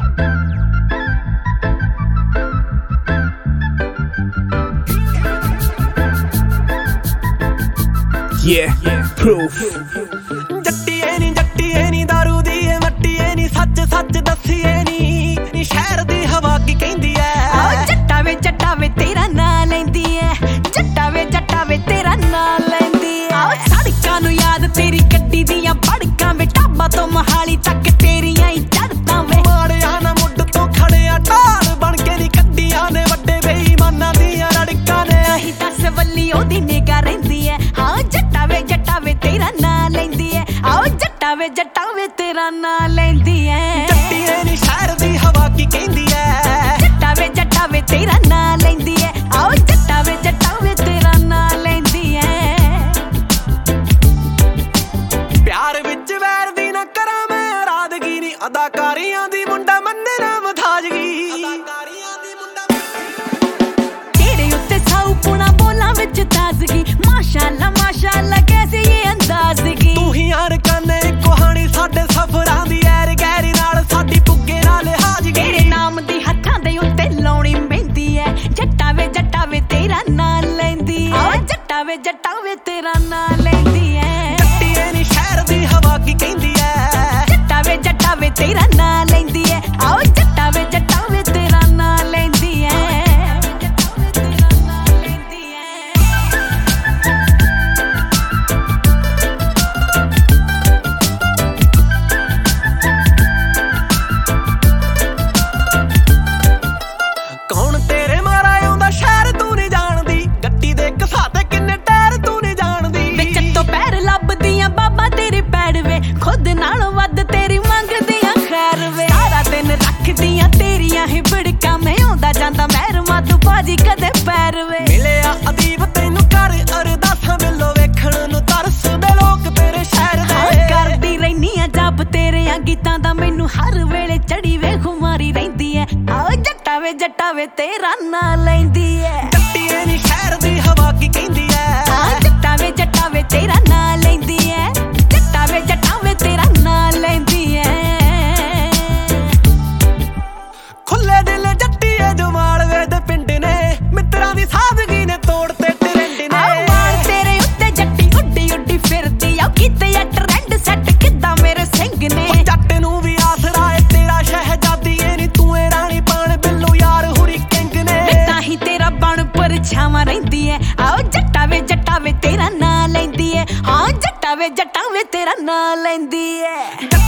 Proof ਜੱਟੀਏ ਨੀ ਦਾਰੂ ਦੀ ਏ ਮੱਟੀਏ ਨੀ ਸੱਚ ਸੱਚ ਦੱਸੀਏ ਨੀ ਸ਼ਹਿਰ ਦੀ ਹਵਾ ਕੀ ਕਹਿੰਦੀ ਐ ਜੱਟਾ ਵੇ ਤੇਰਾ ਨਾਂ ਲੈਂਦੀ ਐ ਜੱਟਾ ਵੇ ਤੇਰਾ ਨਾਂ ਲੈਂਦੀ ਐ ਸੜਕਾਂ ਨੂੰ ਯਾਦ ਤੇਰੀ ਗੱਡੀ ਦੀਆਂ ਬੜਕਾਂ ਵੇ ਟਾਬਾ ਤੋਂ ਮਹਾਲੀ ਤੱਕ ਤੇਰੀਆਂ ਹੀ ਚੜ੍ਹਤਾਂ ਵੇ ਮਾੜਿਆਂ ਨਾ ਮੁੱਢ ਤੋਂ ਖੜਿਆ ਢਾਲ ਬਣ ਕੇ ਨੀ ਕੱਢੀਆਂ ਨੇ ਵੱਡੇ ਬੇਈਮਾਨਾਂ ਦੀਆਂ ਰੜਕਾਂ ਨੇ ਨਹੀਂ ਦੱਸ ਵੱਲੀ ਉਹਦੀ ਨਿਗਾਹ ਰਹਿੰਦੀ ਐ ਹਾਂ ਜੱਟਾ ਵੇ ਤੇਰਾ ਨਾਂ ਲੈਂਦੀ ਐ ਆਓ ਜੱਟਾ ਵੇ ਤੇਰਾ ਨਾਂ ਲੈਂਦੀ ਐ ਜੱਟੀਏ ਨੀ ਸ਼ਹਿਰ ਦੀ ਹਵਾ ਕੀ ਕਹਿੰਦੀ ਐ ਜੱਟਾ ਵੇ ਤੇਰਾ ਨਾਂ ਲੈਂਦੀ ਐ ਆਓ ਜੱਟਾ ਵੇ ਤੇਰਾ ਨਾਂ ਲੈਂਦੀ ਐ ਪਿਆਰ ਵਿੱਚ ਵੈਰ ਦੀ ਨਾ ਕਰਾਂ ਮੈਂ ਰਾਦਗੀ ਨੀ ਅਦਾਕਾਰੀਆਂ ਦੀ ਮੁੰਡਾ ਮੰਨੇ ਨਾ ਮਥਾਜਗੀ ਤੇਰੇ ਉੱਤੇ ਸਾਊ ਪੁਣਾ ਬੋਲਾਂ ਵਿੱਚ ਤਾਜ਼ਗੀ ਮਾਸ਼ਾਅੱਲਾ ਕੈਸੀ ਇਹ ਅੰਦਾਜ਼ਗੀ ਤੂੰ ਹੀ ਯਾਰ ਕਾਨੇ ਕਹਾਣੀ ਸਾਡੇ ਸਫ਼ਰਾਂ ਦੀ ਐਰ ਗੈਰੀ ਨਾਲ ਸਾਡੀ ਪੁੱਗੇ ਨਾਲ ਹਾਜ਼ਗੀ ਤੇਰੇ ਨਾਮ ਦੀ ਹੱਥਾਂ ਦੇ ਉੱਤੇ ਲਾਉਣੀ ਮਹਿੰਦੀ ਐ ਜੱਟਾ ਵੇ ਤੇਰਾ ਨਾਂ ਲੈਂਦੀ ਐ ਆਓ ਜੱਟਾ ਵੇ ਤੇਰਾ ਨਾਂ ਲੈਂਦੀ ਐ ਜੱਟੀਏ ਨੀ ਸ਼ਹਿਰ ਦੀ ਹਵਾ ਕੀ ਕਹਿੰਦੀ ਐ ਜੱਟਾ ਵੇ ਤੇਰਾ ਨਾਂ ਲੈਂਦੀ ਐ ਆਓ ਜੱਟਾ ਵੇ ਤੇਰਾ ਨਾਂ ਲੈਂਦੀ ਐ ਕੌਣ ਤੇਰੇ ਮਾਰਾ ਆਉਂਦਾ ਸ਼ਹਿਰ ਤੂੰ ਨਹੀਂ ਜਾਣਦੀ ਗੱਡੀ ਦੇ ਘਸਾ ਤੇ ਕਿੰਨੇ ਟਾਇਰ ਤੂੰ ਨਹੀਂ ਜਾਣਦੀ ਵਿੱਚ ਤੋਂ ਪੈਰ ਲੱਭਦੀਆਂ ਬਾਬਾ ਤੇਰੇ ਪੈੜ ਵੇ ਖੁਦ ਨਾਲੋਂ ਵੱਧ ਤੇਰੀ ਮੰਗਦੀਆਂ ਖੈਰ ਵੇ ਸਾਰਾ ਦਿਨ ਰੱਖਦੀਆਂ ਤੇਰੀਆਂ ਹੀ ਬੜਕਾਂ ਮੈਂ ਆਉਂਦਾ ਜਾਂਦਾ ਮਹਿਰਮਾ ਤੂੰ ਬਾਜੀ ਕਦੇ ਪੈਰ ਵੇ ਮਿਲਿਆ ਅਦੀਬ ਤੈਨੂੰ ਕਰ ਅਰਦਾਸਾਂ ਮਿਲੋ ਵੇਖਣ ਨੂੰ ਤਰਸਦੇ ਲੋਕ ਤੇਰੇ ਸ਼ਹਿਰ ਦੇ ਕਰਦੀ ਰਹਿਨੀ ਆ ਜੱਬ ਤੇਰੇ ਗੀਤਾਂ ਦਾ ਮੈਨੂੰ ਹਰ ਵੇਲੇ ਚੜੀ ਵੇ ਖੁਮਾਰੀ ਰਹਿੰਦੀ ਐ ਆਓ ਜੱਟਾ ਵੇ ਤੇਰਾ ਨਾਂ ਲੈਂਦੀ ਐ ਜੱਟੀਏ ਨੀ ਸ਼ਹਿਰ ਦੀ ਹਵਾ ਕੀ ਕਹਿੰਦੀ ਐ ਆ ਜੱਟਾ ਵੇ ਤੇਰਾ ਨਾਂ ਲੈਂਦੀ ਐ ਜੱਟਾ ਵੇ ਤੇਰਾ ਨਾਂ ਲੈਂਦੀ ਐ ਖੁੱਲੇ ਦਿਲ ਜੱਟੀਏ ਜਮਾਲ ਵੇ ਦੇ ਪਿੰਡ ਨੇ ਮਿੱਤਰਾਂ ਦੀ ਸਾਦਗੀ ਨੇ ਤੋੜ ਤੇ ਟਰੈਂਡ ਨੇ ਮਾਰ ਤੇਰੇ ਉੱਤੇ ਜੱਟੀ ਉੱਡੀ ਫਿਰਦੀ ਆ ਕਿਤੇ ਆ ਟਰੈਂਡ ਸੈੱਟ ਕਿੱਦਾਂ ਮੇਰੇ ਸਿੰਘ ਨੇ ਜੱਟ ਨੂੰ ਵੀ ਆਸਰਾ ਏ ਤੇਰਾ ਸ਼ਹਿਜ਼ਾਦੀ ਏ ਨੀ ਤੂੰ ਏ ਰਾਣੀ ਪਾਣ ਬਿੱਲੂ ਯਾਰ ਹੁਰੀ ਕਿੰਗ ਨੇ ਤਾਂ ਹੀ ਤੇਰਾ ਬਣ ਪਰਛਾਵਾਂ ਰਹਿੰਦੀ ਐ ਆਓ ਜੱਟਾ ਵੇ ਤੇਰਾ ਨਾਂ ਲੈਂਦੀ ਐ ਹਾਂ ਜੱਟਾ ਵੇ ਤੇਰਾ ਨਾਂ ਲੈਂਦੀ ਐ